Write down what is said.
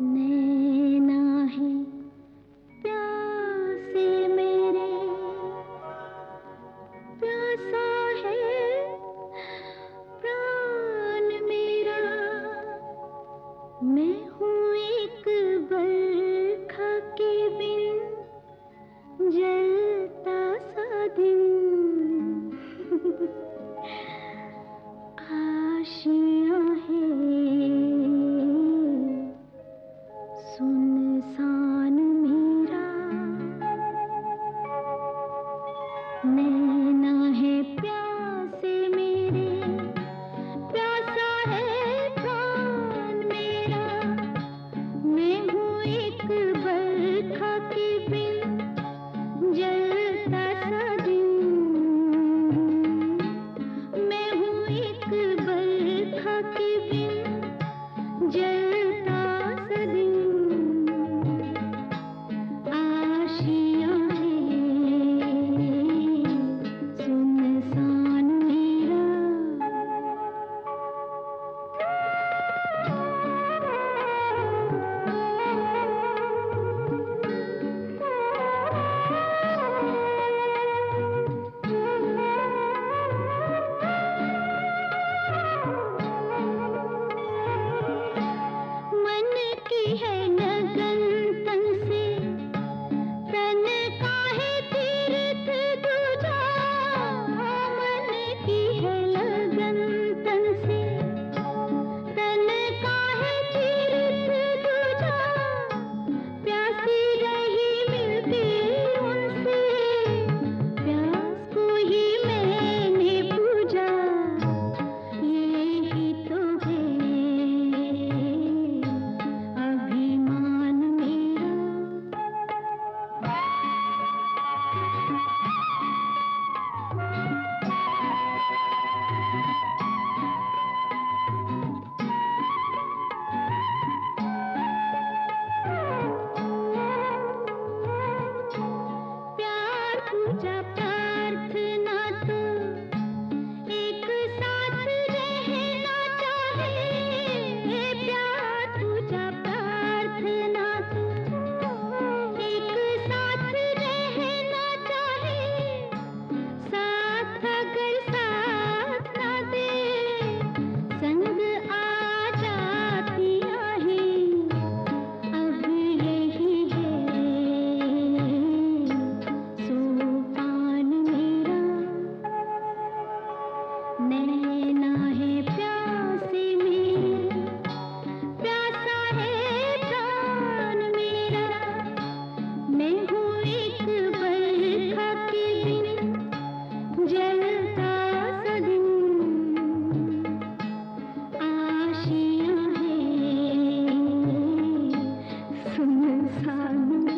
नैना है प्यासे मेरे, प्यासा है प्राण मेरा। मैं हूँ एक बरखा के बिन जलता सा दिन। आशियाँ है सुनसान मेरा। नैना है प्यासे मेरे, प्यासा है प्राण मेरा। मैं हूँ एक बरखा के बिन जलता सा दिन। मैं हूँ एक बरखा के बिन जलता सा दिन। आशियाँ है सुनसान मेरा। मन की है लगन तन से, तन का है तीर्थ दूजा। मन की है लगन तन से, तन का है तीर्थ दूजा। प्यासी रही मिलती उनसे, प्यास को ही मैंने पूजा। यही तो है अभिमान मेरा। प्यार पूजा प्रार्थना तो एक साथ रहना चाहे। प्यार पूजा प्रार्थना तो एक साथ रहना चाहे। साथ अगर साथ ना दे, संग आ जाती आहे। अब यही है सोपान मेरा। नैना है प्यासे मेरे, प्यासा है प्राण मेरा। मैं हूँ एक बरखा के बिन जलता सा दिन। आशियाँ है सुनसान